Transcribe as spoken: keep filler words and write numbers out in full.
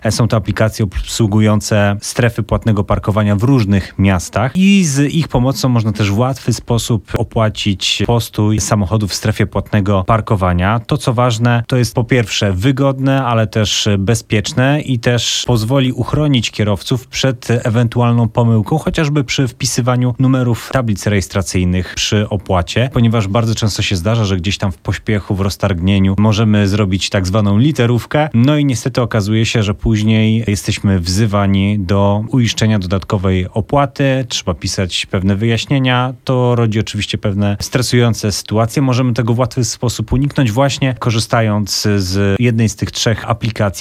Są to aplikacje obsługujące strefy płatnego parkowania w różnych miastach i z ich pomocą można też w łatwy sposób opłacić postój samochodu w strefie płatnego parkowania. To, co ważne, to jest po pierwsze wygodne, ale też bezpieczne i też pozwoli uchronić kierowców przed ewentualną pomyłką, chociażby przy wpisywaniu numerów tablic rejestracyjnych przy opłacie, ponieważ bardzo często się zdarza, że gdzieś tam w pośpiechu, w roztargnieniu możemy zrobić tak zwaną literówkę, no i niestety okazuje się, że później jesteśmy wzywani do uiszczenia dodatkowej opłaty, trzeba pisać pewne wyjaśnienia, to rodzi oczywiście pewne stresujące sytuacje. Możemy tego w łatwy sposób uniknąć właśnie korzystając z jednej z tych trzech aplikacji.